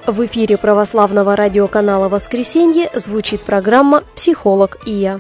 В эфире православного радиоканала «Воскресенье» звучит программа «Психолог и я».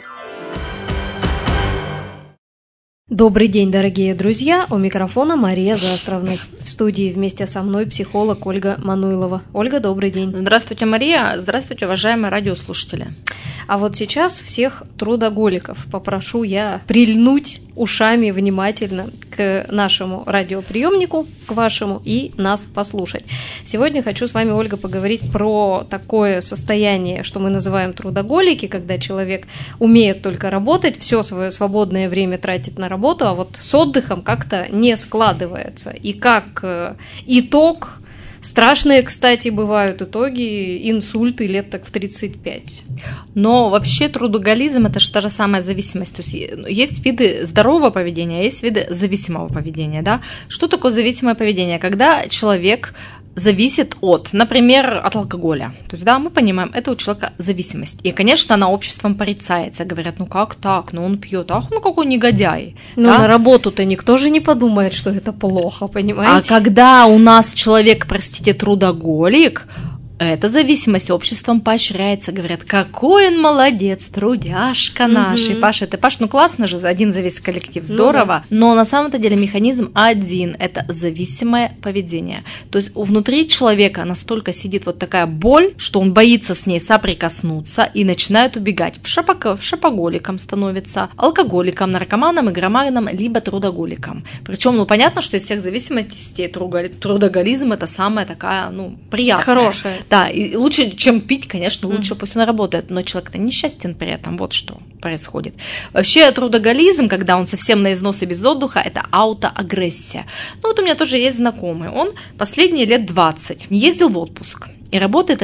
Добрый день, дорогие друзья! У микрофона Мария Заостровных. В студии вместе со мной психолог Ольга Мануйлова. Ольга, добрый день. Здравствуйте, Мария. Здравствуйте, уважаемые радиослушатели. А вот сейчас всех трудоголиков попрошу я прильнуть ушами внимательно к нашему радиоприемнику, к вашему, и нас послушать. Сегодня хочу с вами, Ольга, поговорить про такое состояние, что мы называем трудоголики, когда человек умеет только работать, все свое свободное время тратит на работу, а вот с отдыхом как-то не складывается. И как итог, страшные, кстати, бывают итоги, инсульты лет так в 35. Но вообще трудоголизм – это же та же самая зависимость. То есть есть виды здорового поведения, а есть виды зависимого поведения. Да? Что такое зависимое поведение? Когда человек зависит от, например, от алкоголя. То есть, да, мы понимаем, это у человека зависимость. И, конечно, она обществом порицается. Говорят, ну как так, ну он пьет, ах, ну какой негодяй. Ну да? На работу-то никто же не подумает, что это плохо, понимаете? А когда у нас человек, простите, трудоголик, эта зависимость обществом поощряется. Говорят, какой он молодец, трудяшка наш. И Паша, ты, Паш, ну классно же, один зависит коллектив, здорово. Но на самом-то деле механизм один – это зависимое поведение. То есть внутри человека настолько сидит вот такая боль, что он боится с ней соприкоснуться и начинает убегать. Шопоголиком становится, алкоголиком, наркоманом, игроманом, либо трудоголиком. Причем, ну понятно, что из всех зависимостей трудоголизм – это самая такая, ну, приятная. Хорошая. Да, и лучше, чем пить, конечно, лучше пусть он работает, но человек-то несчастен при этом, вот что происходит. Вообще трудоголизм, когда он совсем на износ и без отдыха, это аутоагрессия. Ну вот у меня тоже есть знакомый, он последние лет 20 не ездил в отпуск. И работает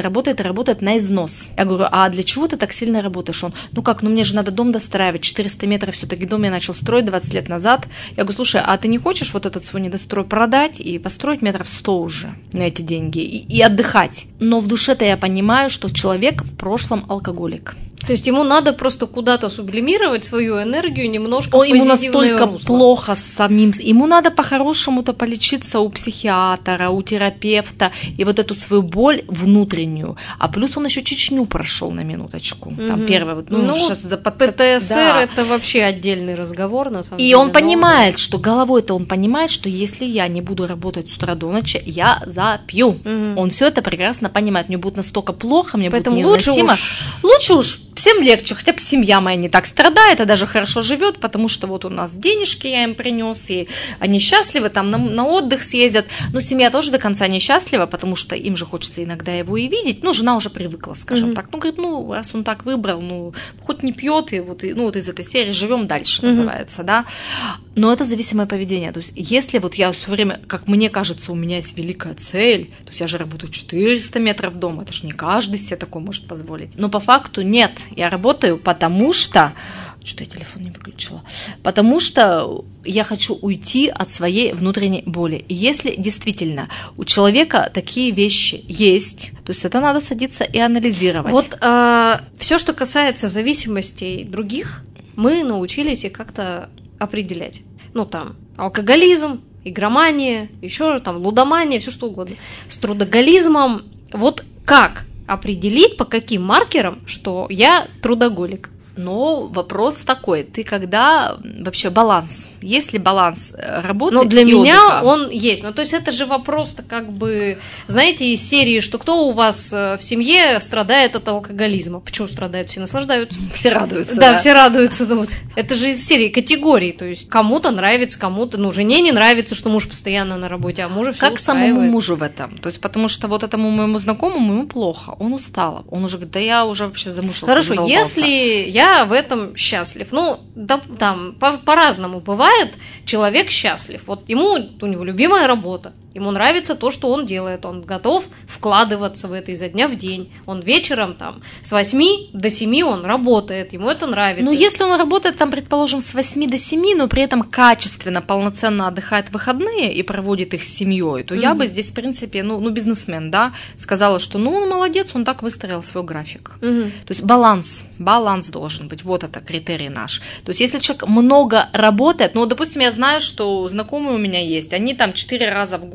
на износ. Я говорю, а для чего ты так сильно работаешь? Он, ну как, ну мне же надо дом достраивать, 400 метров все-таки дом я начал строить 20 лет назад. Я говорю, слушай, а ты не хочешь вот этот свой недострой продать и построить метров 100 уже на эти деньги и отдыхать? Но в душе-то я понимаю, что человек в прошлом алкоголик. То есть ему надо просто куда-то сублимировать свою энергию немножко в позитивное русло. Ему настолько плохо с самим, ему надо по-хорошему-то полечиться у психиатра, у терапевта, и вот эту свою боль внутреннюю. А плюс он еще Чечню прошел на минуточку. Там первое, вот, сейчас ПТСР да. Это вообще отдельный разговор, на самом деле. И он понимает, что головой-то он понимает, что если я не буду работать с утра до ночи, я запью. Он все это прекрасно понимает. Мне будет настолько плохо, мне поэтому будет невыносимо. Лучше уж всем легче, хотя бы семья моя не так страдает, а даже хорошо живет, потому что вот у нас денежки я им принес, и они счастливы, там на отдых съездят. Но семья тоже до конца не счастлива, потому что им же хочется иногда его и видеть. Ну, жена уже привыкла, скажем так. Ну, говорит, ну, раз он так выбрал, ну, хоть не пьет, и вот, ну, вот из этой серии живем дальше, называется, да. Но это зависимое поведение. То есть, если вот я все время, как мне кажется, у меня есть великая цель, то есть я же работаю 400 метров дома, это же не каждый себе такое может позволить. Но по факту нет. Я работаю, потому что... Что-то я телефон не выключила. Потому что я хочу уйти от своей внутренней боли. И если действительно у человека такие вещи есть, то есть это надо садиться и анализировать. Вот все, что касается зависимостей других, мы научились их как-то определять. Ну, там, алкоголизм, игромания, еще там лудомания, все что угодно. С трудоголизмом вот как определить, по каким маркерам, что я трудоголик? Но вопрос такой, ты когда вообще баланс? Есть ли баланс работы и отдыха? Ну, для меня отдыха? Он есть. Ну, то есть это же вопрос-то как бы, знаете, из серии, что кто у вас в семье страдает от алкоголизма? Почему страдают? Все наслаждаются. Все радуются. Да, все радуются. Ну, вот. Это же из серии категорий. То есть кому-то нравится, кому-то, ну, жене не нравится, что муж постоянно на работе, а мужа все устраивает. Как самому мужу в этом? То есть потому что вот этому моему знакомому ему плохо, он устал. Он уже говорит, да я уже вообще замучился. Хорошо, задолбался. если я в этом счастлив. Ну, да, там по-разному бывает. Человек счастлив. Вот у него любимая работа. Ему нравится то, что он делает. Он готов вкладываться в это изо дня в день. Он вечером там с 8 до 7 он работает. Ему это нравится. Ну, если он работает там, предположим, с 8 до 7, но при этом качественно, полноценно отдыхает в выходные и проводит их с семьей, то я бы здесь, в принципе, ну, бизнесмен, да, сказала, что ну, он молодец, он так выстроил свой график. То есть баланс должен быть. Вот это критерий наш. То есть если человек много работает, ну, допустим, я знаю, что знакомые у меня есть, они там 4 раза в год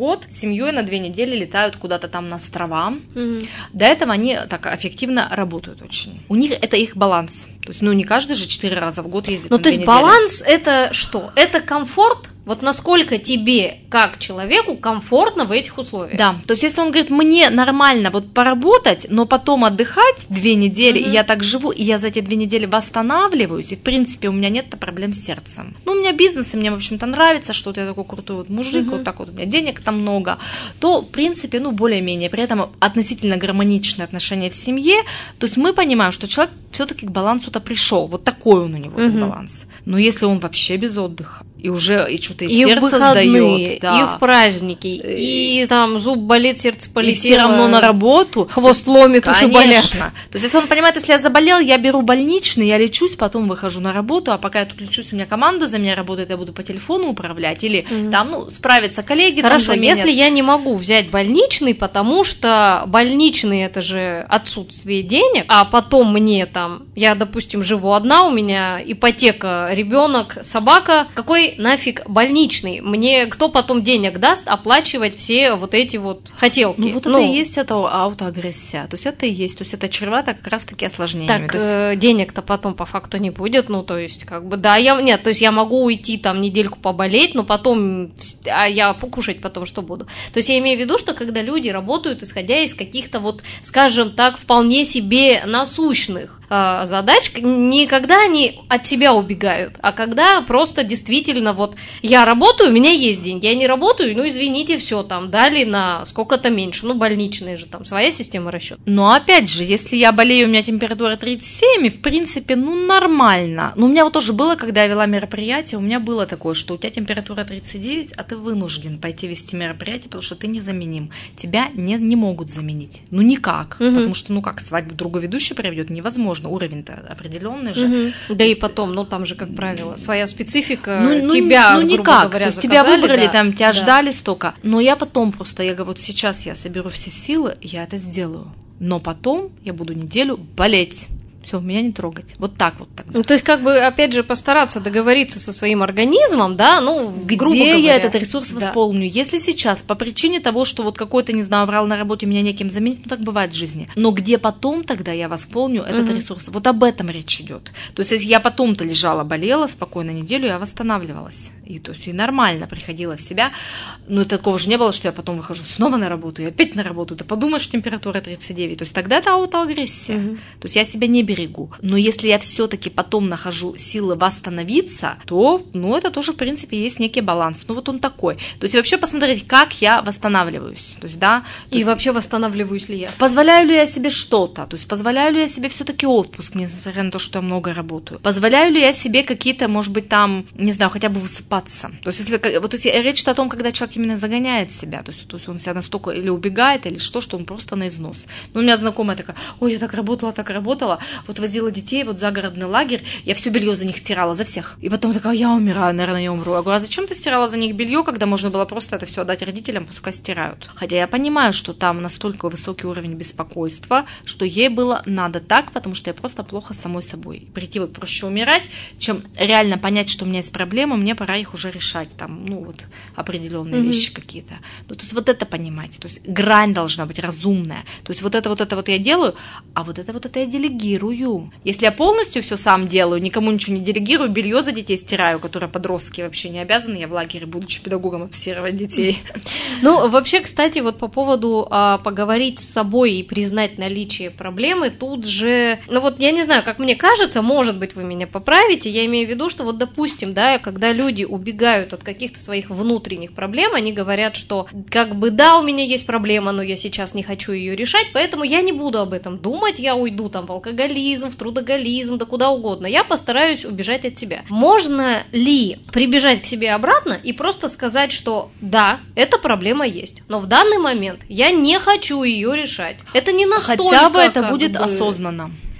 год семьей на 2 недели летают куда-то там на острова. До этого они так эффективно работают очень. У них это их баланс. То есть, не каждый же 4 раза в год ездит на 2 то есть недели. Баланс это что? Это комфорт? Вот насколько тебе, как человеку, комфортно в этих условиях? Да, то есть если он говорит, мне нормально вот поработать, но потом отдыхать 2 недели, и я так живу, и я за эти 2 недели восстанавливаюсь, и в принципе у меня нет проблем с сердцем. У меня бизнес, и мне, в общем-то, нравится, что я такой крутой вот мужик, вот так вот у меня денег там много, то, в принципе, более-менее, при этом относительно гармоничные отношения в семье, то есть мы понимаем, что человек все-таки к балансу-то пришел, вот такой он у него баланс. Но если он вообще без отдыха, и уже и что-то из сердца сдаёт, да. И в праздники, и там зуб болит, сердце полетело. И все равно на работу. Хвост ломит, конечно. уши болят. То есть, если он понимает, если я заболел, я беру больничный, я лечусь, потом выхожу на работу, а пока я тут лечусь, у меня команда за меня работает, я буду по телефону управлять, или там, справятся коллеги. Хорошо, там если я не могу взять больничный, потому что больничный это же отсутствие денег, а потом мне там, я, допустим, живу одна, у меня ипотека, ребенок, собака, какой нафиг больничный? Мне кто потом денег даст оплачивать все вот эти вот хотелки? Это и есть это аутоагрессия, то есть это и есть, то есть это чревато как раз-таки осложнениями. Так, денег-то потом по факту не будет, то есть как бы, да, то есть я могу уйти там недельку поболеть, но потом, а я покушать потом что буду? То есть я имею в виду, что когда люди работают, исходя из каких-то вот, скажем так, вполне себе насущных задач, не когда они от себя убегают, а когда просто действительно вот я работаю, у меня есть деньги, я не работаю, извините, все там дали на сколько-то меньше, больничные же там своя система расчета. Но опять же, если я болею, у меня температура 37, и в принципе, нормально. Но у меня вот тоже было, когда я вела мероприятие, у меня было такое, что у тебя температура 39, а ты вынужден пойти вести мероприятие, потому что ты незаменим. Тебя не могут заменить. Никак. Потому что, как свадьбу другой ведущий проведет, невозможно. Уровень-то определенный же. Да и потом, там же, как правило, своя специфика, тебя, грубо никак. говоря, то есть заказали, тебя выбрали, да, тебя ждали столько. Но я потом просто, я говорю, вот сейчас я соберу все силы, я это сделаю. Но потом я буду неделю болеть. Все, меня не трогать. Вот так вот тогда. То есть, как бы, опять же, постараться договориться со своим организмом, да, где грубо говоря. Я этот ресурс восполню? Если сейчас, по причине того, что вот какой-то, не знаю, врал на работе, меня неким заменить, так бывает в жизни. Но где потом тогда я восполню этот ресурс? Вот об этом речь идет. То есть, если я потом-то лежала, болела спокойно неделю, я восстанавливалась. И нормально приходила в себя. Но такого же не было, что я потом выхожу снова на работу и опять на работу. Ты подумаешь, температура 39. То есть, тогда это аутоагрессия. То есть, я себя не берегу. Но если я все-таки потом нахожу силы восстановиться, то, это тоже, в принципе, есть некий баланс. Вот он такой. То есть вообще посмотреть, как я восстанавливаюсь. То есть, да. И вообще восстанавливаюсь ли я? Позволяю ли я себе что-то? То есть позволяю ли я себе все-таки отпуск, несмотря на то, что я много работаю? Позволяю ли я себе какие-то, может быть, там, не знаю, хотя бы высыпаться? То есть, если речь о том, когда человек именно загоняет себя, то есть он себя настолько или убегает, или что он просто на износ. У меня знакомая такая: ой, я так работала, вот возила детей в загородный лагерь, я все белье за них стирала, за всех. И потом такая: я умираю, наверное, я умру. Я говорю: а зачем ты стирала за них белье, когда можно было просто это все отдать родителям, пускай стирают? Хотя я понимаю, что там настолько высокий уровень беспокойства, что ей было надо так, потому что я просто плохо с самой собой. Прийти проще умирать, чем реально понять, что у меня есть проблемы, мне пора их уже решать, там, определенные вещи какие-то. То есть вот это понимать, то есть грань должна быть разумная. То есть вот это я делаю, а вот это я делегирую. Если я полностью все сам делаю, никому ничего не делегирую, белье за детей стираю, которое подростки вообще не обязаны, я в лагере, будучи педагогом, обсервировать детей. Вообще, кстати, вот по поводу поговорить с собой и признать наличие проблемы, тут же, я не знаю, как мне кажется, может быть, вы меня поправите, я имею в виду, что допустим, да, когда люди убегают от каких-то своих внутренних проблем, они говорят, что да, у меня есть проблема, но я сейчас не хочу ее решать, поэтому я не буду об этом думать, я уйду там в алкоголизм, в трудоголизм, да куда угодно, я постараюсь убежать от себя. Можно ли прибежать к себе обратно и просто сказать, что да, эта проблема есть, но в данный момент я не хочу ее решать. Это не настолько... Хотя бы это будет осознанно.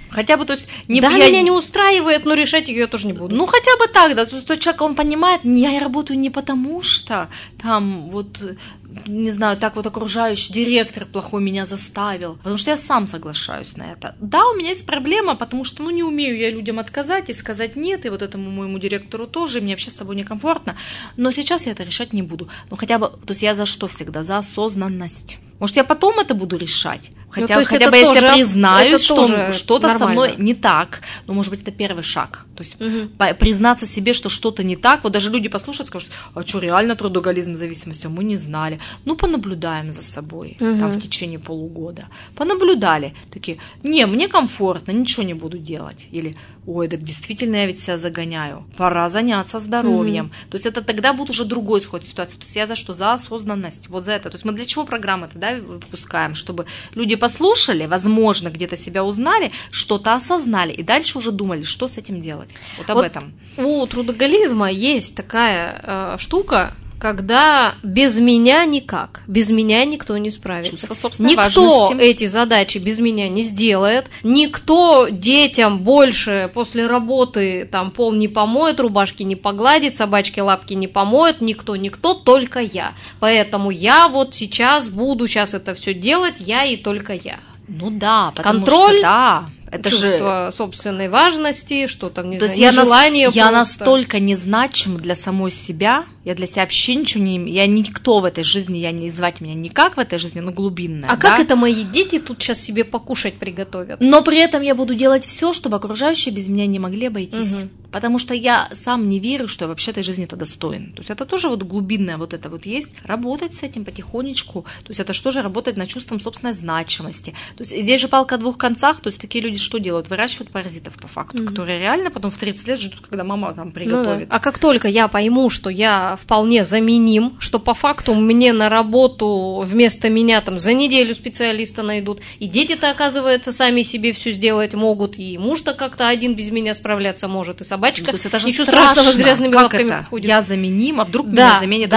Хотя бы, то есть... Меня не устраивает, но решать ее я тоже не буду. Ну, хотя бы так, да, то есть человек, он понимает, я работаю не потому, что там вот... не знаю, так вот окружающий директор плохой меня заставил, потому что я сам соглашаюсь на это. Да, у меня есть проблема, потому что, не умею я людям отказать и сказать нет, и вот этому моему директору тоже, и мне вообще с собой некомфортно, но сейчас я это решать не буду. Хотя бы, то есть я за что всегда? За осознанность. Может, я потом это буду решать? Хотя бы если я признаю, что что-то со мной не так, может быть, это первый шаг. То есть признаться себе, что что-то не так. Вот даже люди послушают, скажут, а что, реально трудоголизм зависимости? Мы не знали. Понаблюдаем за собой там, в течение полугода. Понаблюдали. Такие, мне комфортно, ничего не буду делать. Или, ой, так действительно я ведь себя загоняю. Пора заняться здоровьем. То есть это тогда будет уже другой исход ситуации. То есть я за что? За осознанность. Вот за это. То есть мы для чего программы-то, выпускаем? Чтобы люди послушали, возможно, где-то себя узнали, что-то осознали, и дальше уже думали, что с этим делать. Вот об этом. У трудоголизма есть такая штука, когда без меня никак, без меня никто не справится. Чувство собственной никто важности. Эти задачи без меня не сделает, никто детям больше после работы там пол не помоет, рубашки не погладит, собачки лапки не помоет, никто, только я. Поэтому я вот сейчас буду это все делать, я и только я. Да, потому контроль, что да. Это чувство собственной важности, что-то, желание. Я настолько незначим для самой себя, я для себя вообще ничего не... Я никто в этой жизни, не звать меня никак в этой жизни, глубинная. А как это мои дети тут сейчас себе покушать приготовят? Но при этом я буду делать все, чтобы окружающие без меня не могли обойтись. Потому что я сам не верю, что я вообще этой жизни-то достоин. То есть это тоже глубинное это есть. Работать с этим потихонечку. То есть это что же работать над чувством собственной значимости. То есть здесь же палка о двух концах. То есть такие люди что делают? Выращивают паразитов по факту, которые реально потом в 30 лет ждут, когда мама там приготовит. А как только я пойму, что я вполне заменим, что по факту мне на работу вместо меня там за неделю специалиста найдут, и дети-то, оказывается, сами себе все сделать могут, и муж-то как-то один без меня справляться может, и собачка, то есть это же ничего страшного, с грязными лапками ходит. Я заменим, а вдруг меня заменят?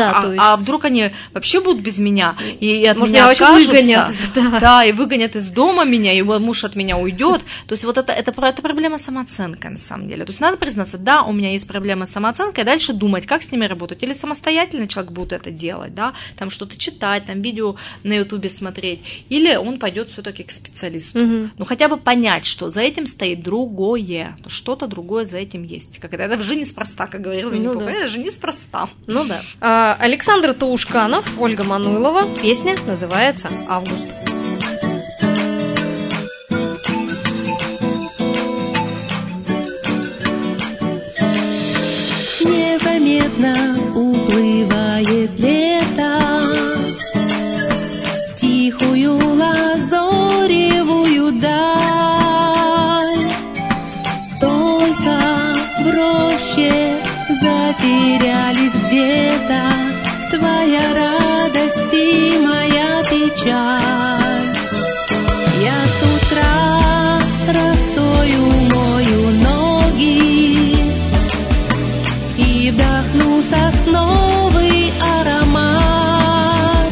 А вдруг они вообще будут без меня, и от меня откажутся, выгонят. Да, и выгонят из дома меня, и муж от меня уйдет. То есть это проблема самооценки, на самом деле. То есть надо признаться, да, у меня есть проблема с самооценкой, а дальше думать, как с ними работать. Или самостоятельно человек будет это делать, да, там что-то читать, там видео на Ютубе смотреть, или он пойдет все-таки к специалисту. Хотя бы понять, что за этим стоит другое, что-то другое за этим есть. Это же неспроста, как говорил Винни-Пух, это же неспроста. Александр Таушканов, Ольга Мануйлова, песня называется «Август». Незаметно уплывает лето, тихую лазоревую даль. Только в роще затерялись где-то твоя радость и моя печаль. Я с утра росою мою ноги и вдохну сосновый аромат.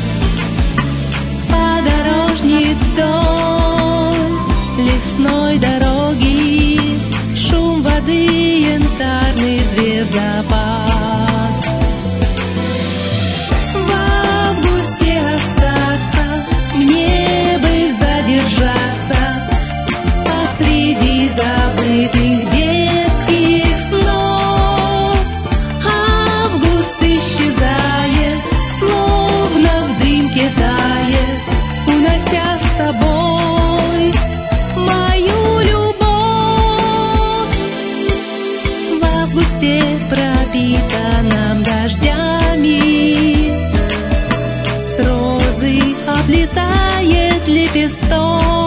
Подорожник вдоль лесной дороги, шум воды, янтарный звездопад. В августе остаться, мне бы задержаться посреди забытых детских снов. Август исчезает, словно в дымке тает, унося с собой мою любовь. В августе пропитанном дождями с розы облетает лепесток.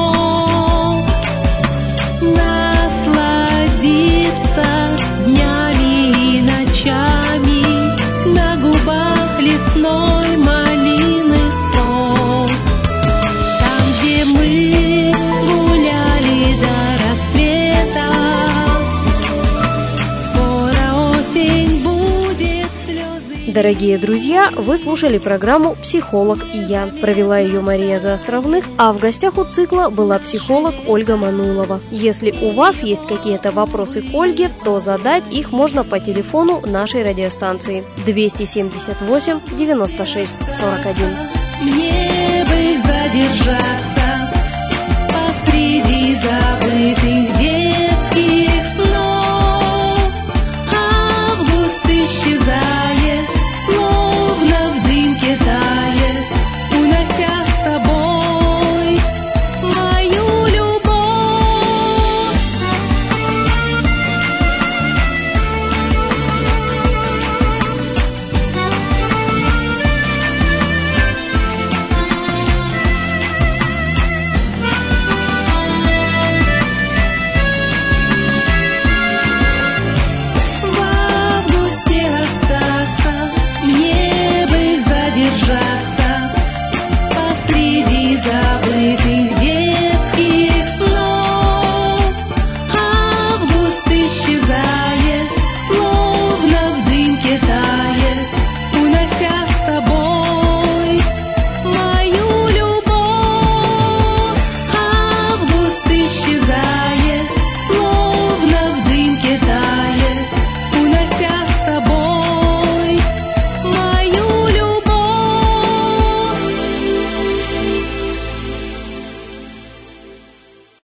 Насладиться днями и ночами, на губах лесной малины сок. Там, где мы гуляли до рассвета, скоро осень будет слезы. Дорогие друзья, вы слушали программу «Психолог и я». Провела ее Мария Заостровных, а в гостях у цикла была психолог Ольга Мануйлова. Если у вас есть какие-то вопросы к Ольге, то задать их можно по телефону нашей радиостанции 278 96 41. Мне бы задержаться посреди забытых